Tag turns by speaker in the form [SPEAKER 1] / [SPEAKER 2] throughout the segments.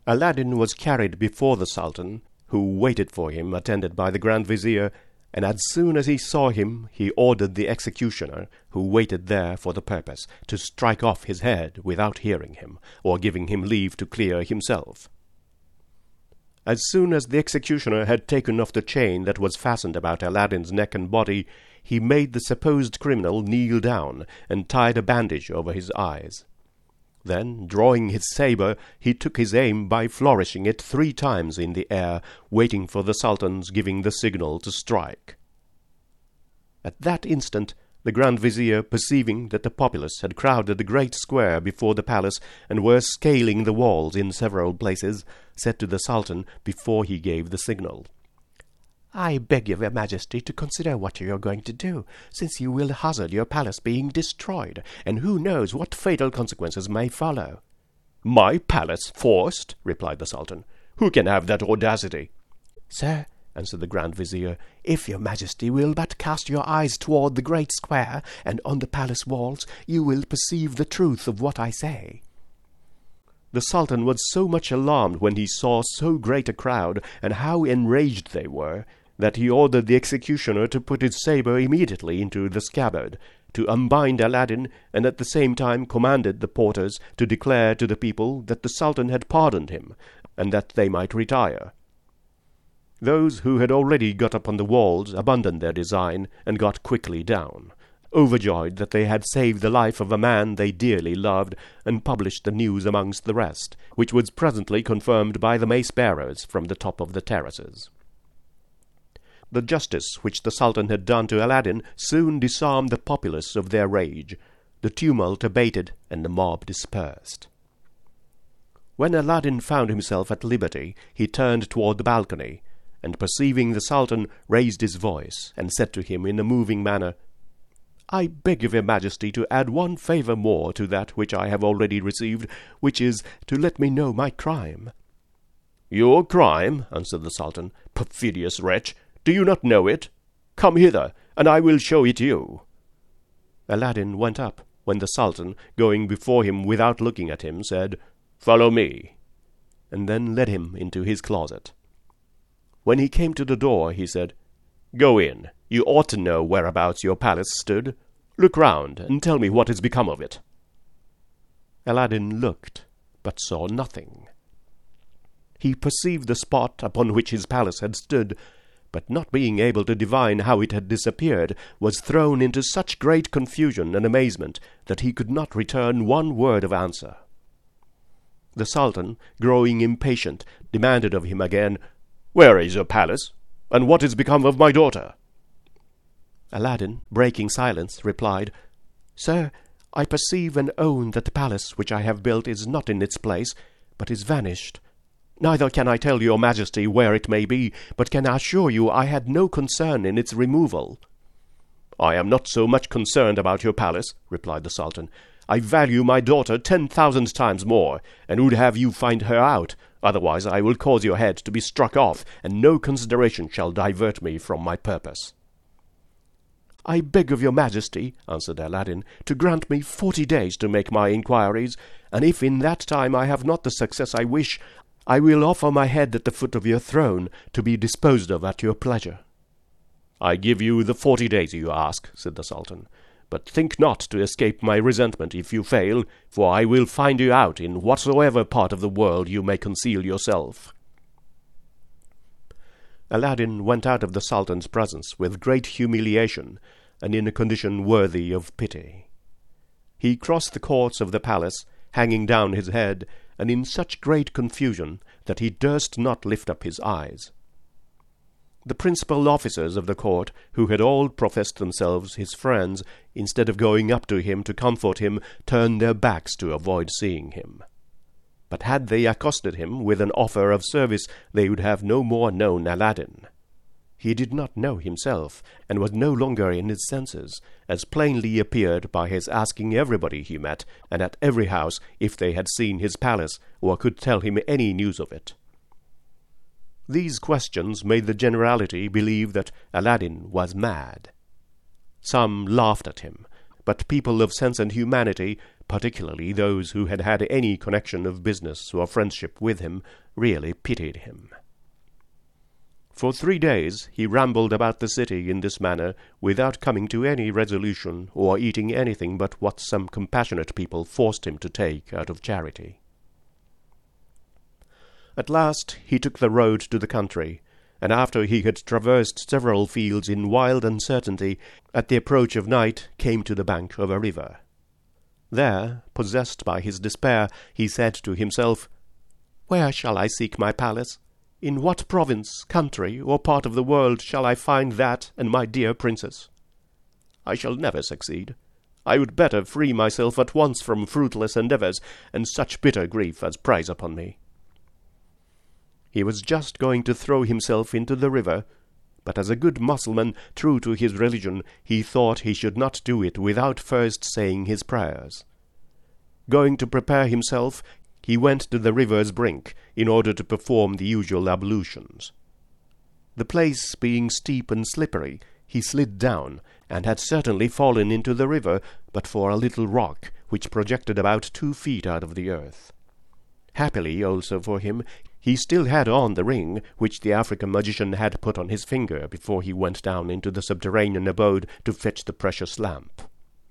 [SPEAKER 1] Aladdin was carried before the Sultan, who waited for him, attended by the Grand Vizier, and as soon as he saw him, he ordered the executioner, who waited there for the purpose, to strike off his head without hearing him, or giving him leave to clear himself. As soon as the executioner had taken off the chain that was fastened about Aladdin's neck and body, he made the supposed criminal kneel down, and tied a bandage over his eyes. Then, drawing his sabre, he took his aim by flourishing it 3 times in the air, waiting for the Sultan's giving the signal to strike. At that instant, the Grand Vizier, perceiving that the populace had crowded the great square before the palace and were scaling the walls in several places, said to the Sultan before he gave the signal, "I beg of your Majesty to consider what you are going to do, since you will hazard your palace being destroyed, and who knows what fatal consequences may follow."
[SPEAKER 2] "My palace forced?" replied the Sultan. "Who can have that audacity?"
[SPEAKER 1] "Sir," answered the Grand Vizier, "if your Majesty will but cast your eyes toward the great square and on the palace walls, you will perceive the truth of what I say." The Sultan was so much alarmed when he saw so great a crowd, and how enraged they were, that he ordered the executioner to put his sabre immediately into the scabbard, to unbind Aladdin, and at the same time commanded the porters to declare to the people that the Sultan had pardoned him, and that they might retire. Those who had already got up on the walls abandoned their design, and got quickly down, overjoyed that they had saved the life of a man they dearly loved, and published the news amongst the rest, which was presently confirmed by the mace-bearers from the top of the terraces. The justice which the Sultan had done to Aladdin soon disarmed the populace of their rage. The tumult abated, and the mob dispersed. When Aladdin found himself at liberty, he turned toward the balcony, and perceiving the Sultan, raised his voice, and said to him in a moving manner, "I beg of your Majesty to add one favour more to that which I have already received, which is to let me know my crime."
[SPEAKER 2] "Your crime?" answered the Sultan. "Perfidious wretch! Do you not know it? Come hither, and I will show it you."
[SPEAKER 1] Aladdin went up, when the Sultan, going before him without looking at him, said,
[SPEAKER 2] "Follow me,"
[SPEAKER 1] and then led him into his closet. When he came to the door, he said,
[SPEAKER 2] "Go in. You ought to know whereabouts your palace stood. Look round, and tell me what has become of it."
[SPEAKER 1] Aladdin looked, but saw nothing. He perceived the spot upon which his palace had stood, but not being able to divine how it had disappeared, was thrown into such great confusion and amazement that he could not return one word of answer. The Sultan, growing impatient, demanded of him again,
[SPEAKER 2] "Where is your palace? And what has become of my daughter?"
[SPEAKER 1] Aladdin, breaking silence, replied, "Sir, I perceive and own that the palace which I have built is not in its place, but is vanished. Neither can I tell your Majesty where it may be, but can assure you I had no concern in its removal."
[SPEAKER 2] "I am not so much concerned about your palace," replied the Sultan. "I value my daughter 10,000 times more, and would have you find her out. Otherwise I will cause your head to be struck off, and no consideration shall divert me from my purpose."
[SPEAKER 1] "I beg of your Majesty," answered Aladdin, "to grant me 40 days to make my inquiries, and if in that time I have not the success I wish, I will offer my head at the foot of your throne, to be disposed of at your pleasure."
[SPEAKER 2] "I give you the 40 days you ask," said the Sultan, "but think not to escape my resentment if you fail, for I will find you out in whatsoever part of the world you may conceal yourself."
[SPEAKER 1] Aladdin went out of the Sultan's presence with great humiliation, and in a condition worthy of pity. He crossed the courts of the palace, hanging down his head, and in such great confusion that he durst not lift up his eyes. The principal officers of the court, who had all professed themselves his friends, instead of going up to him to comfort him, turned their backs to avoid seeing him. But had they accosted him with an offer of service, they would have no more known Aladdin. He did not know himself, and was no longer in his senses, as plainly appeared by his asking everybody he met, and at every house, if they had seen his palace, or could tell him any news of it. These questions made the generality believe that Aladdin was mad. Some laughed at him, but people of sense and humanity,
[SPEAKER 2] particularly those who had had any connection of business or friendship with him, really pitied him. For 3 days he rambled about the city in this manner, without coming to any resolution, or eating anything but what some compassionate people forced him to take out of charity. At last he took the road to the country, and after he had traversed several fields in wild uncertainty, at the approach of night came to the bank of a river. There, possessed by his despair, he said to himself, "Where shall I seek my palace? In what province, country, or part of the world shall I find that and my dear princess? I shall never succeed. I would better free myself at once from fruitless endeavours, and such bitter grief as preys upon me." He was just going to throw himself into the river, but as a good Mussulman, true to his religion, he thought he should not do it without first saying his prayers. Going to prepare himself, he went to the river's brink, in order to perform the usual ablutions. The place being steep and slippery, he slid down, and had certainly fallen into the river, but for a little rock, which projected about 2 feet out of the earth. Happily also for him, he still had on the ring which the African magician had put on his finger before he went down into the subterranean abode to fetch the precious lamp.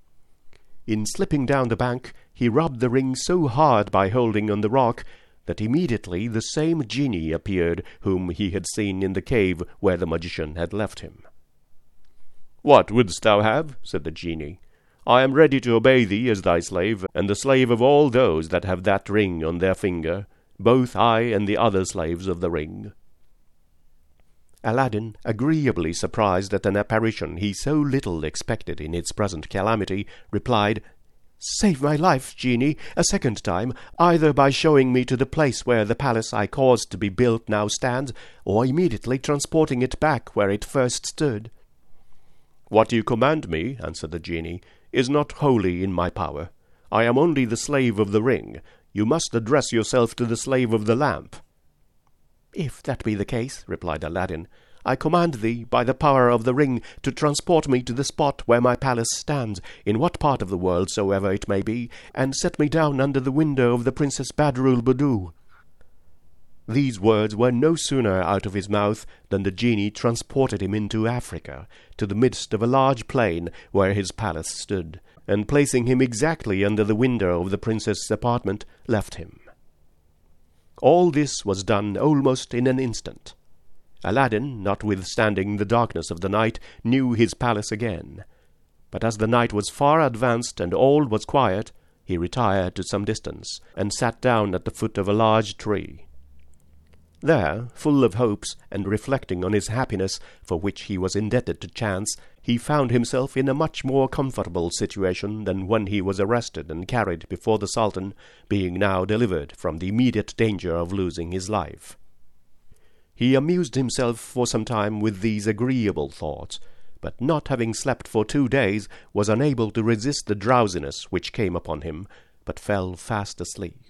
[SPEAKER 2] In slipping down the bank, he rubbed the ring so hard by holding on the rock that immediately the same genie appeared whom he had seen in the cave where the magician had left him. "What wouldst thou have?" said the genie. "I am ready to obey thee as thy slave, and the slave of all those that have that ring on their finger, both I and the other slaves of the ring." Aladdin, agreeably surprised at an apparition he so little expected in its present calamity, replied, "Save my life, genie, a second time, either by showing me to the place where the palace I caused to be built now stands, or immediately transporting it back where it first stood." "What you command me," answered the genie, "is not wholly in my power. I am only the slave of the ring. You must address yourself to the slave of the lamp." "If that be the case," replied Aladdin, "I command thee, by the power of the ring, to transport me to the spot where my palace stands, in what part of the world soever it may be, and set me down under the window of the Princess Badroul Buddou." These words were no sooner out of his mouth than the genie transported him into Africa, to the midst of a large plain where his palace stood, and placing him exactly under the window of the princess's apartment, left him. All this was done almost in an instant. Aladdin, notwithstanding the darkness of the night, knew his palace again. But as the night was far advanced and all was quiet, he retired to some distance, and sat down at the foot of a large tree. There, full of hopes, and reflecting on his happiness, for which he was indebted to chance, he found himself in a much more comfortable situation than when he was arrested and carried before the Sultan, being now delivered from the immediate danger of losing his life. He amused himself for some time with these agreeable thoughts, but not having slept for 2 days, was unable to resist the drowsiness which came upon him, but fell fast asleep.